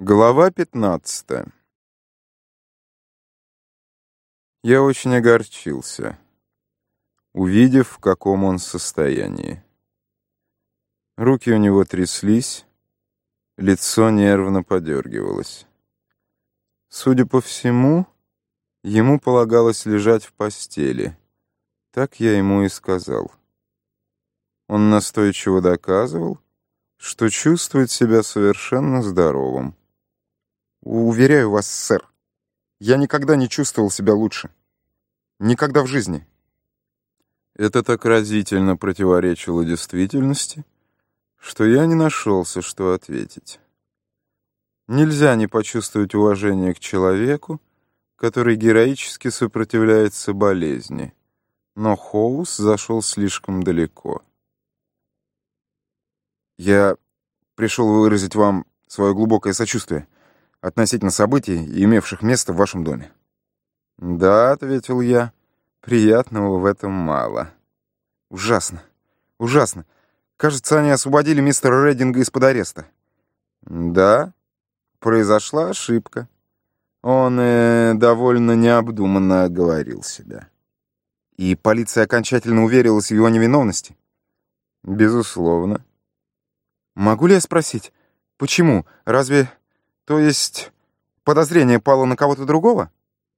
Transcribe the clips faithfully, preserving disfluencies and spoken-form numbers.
Глава пятнадцатая. Я очень огорчился, увидев, в каком он состоянии. Руки у него тряслись, лицо нервно подергивалось. Судя по всему, ему полагалось лежать в постели. Так я ему и сказал. Он настойчиво доказывал, что чувствует себя совершенно здоровым. Уверяю вас, сэр, я никогда не чувствовал себя лучше. Никогда в жизни. Это так разительно противоречило действительности, что я не нашелся, что ответить. Нельзя не почувствовать уважение к человеку, который героически сопротивляется болезни. Но Хоус зашел слишком далеко. Я пришел выразить вам свое глубокое сочувствие относительно событий, имевших место в вашем доме. «Да», — ответил я, — «приятного в этом мало». «Ужасно, ужасно. Кажется, они освободили мистера Реддинга из-под ареста». «Да, произошла ошибка». Он э, довольно необдуманно оговорил себя. «И полиция окончательно уверилась в его невиновности?» «Безусловно». «Могу ли я спросить, почему? Разве, то есть, подозрение пало на кого-то другого?»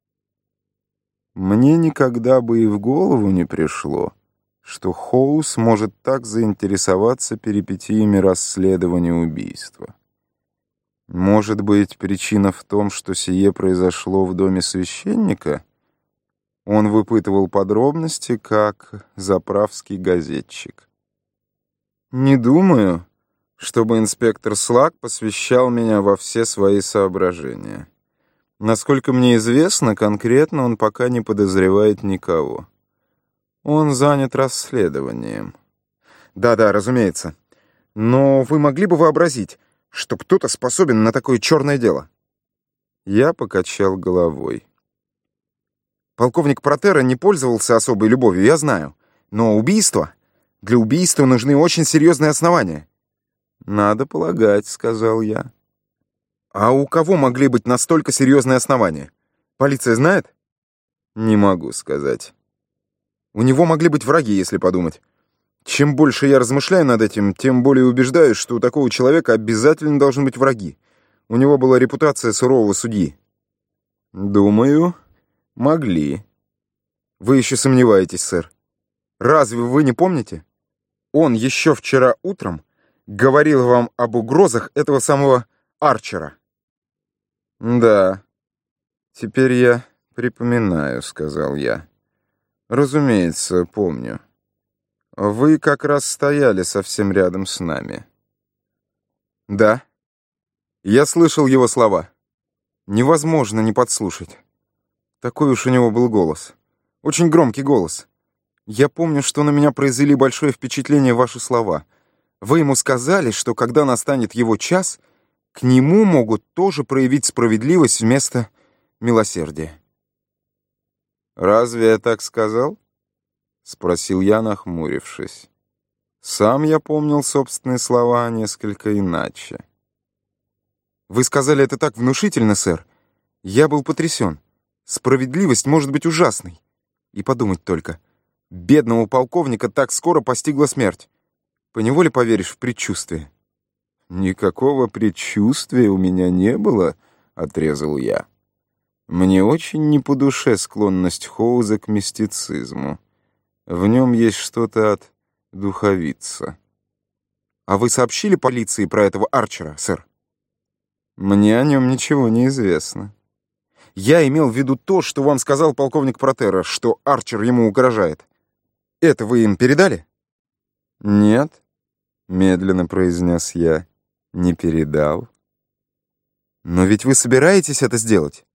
Мне никогда бы и в голову не пришло, что Хоус может так заинтересоваться перипетиями расследования убийства. Может быть, причина в том, что сие произошло в доме священника? Он выпытывал подробности, как заправский газетчик. Не думаю, чтобы инспектор Слак посвящал меня во все свои соображения. Насколько мне известно, конкретно он пока не подозревает никого. Он занят расследованием. Да-да, разумеется. Но вы могли бы вообразить, что кто-то способен на такое черное дело? Я покачал головой. Полковник Протера не пользовался особой любовью, я знаю. Но убийство... Для убийства нужны очень серьезные основания. «Надо полагать», — сказал я. А у кого могли быть настолько серьезные основания? Полиция знает? Не могу сказать. У него могли быть враги, если подумать. Чем больше я размышляю над этим, тем более убеждаюсь, что у такого человека обязательно должны быть враги. У него была репутация сурового судьи. Думаю, могли. Вы еще сомневаетесь, сэр. Разве вы не помните? Он еще вчера утром говорил вам об угрозах этого самого Арчера. «Да, теперь я припоминаю», — сказал я. «Разумеется, помню. Вы как раз стояли совсем рядом с нами». «Да. Я слышал его слова. Невозможно не подслушать. Такой уж у него был голос. Очень громкий голос. Я помню, что на меня произвели большое впечатление ваши слова. Вы ему сказали, что когда настанет его час, к нему могут тоже проявить справедливость вместо милосердия». «Разве я так сказал?» — спросил я, нахмурившись. Сам я помнил собственные слова несколько иначе. «Вы сказали это так внушительно, сэр. Я был потрясен. Справедливость может быть ужасной. И подумать только, бедного полковника так скоро постигла смерть. Поневоле поверишь в предчувствие». «Никакого предчувствия у меня не было», — отрезал я. «Мне очень не по душе склонность Хоуза к мистицизму. В нем есть что-то от духовица». «А вы сообщили полиции про этого Арчера, сэр?» «Мне о нем ничего не известно». «Я имел в виду то, что вам сказал полковник Протера, что Арчер ему угрожает. Это вы им передали?» «Нет», — медленно произнес я. «Не передал». «Но ведь вы собираетесь это сделать?»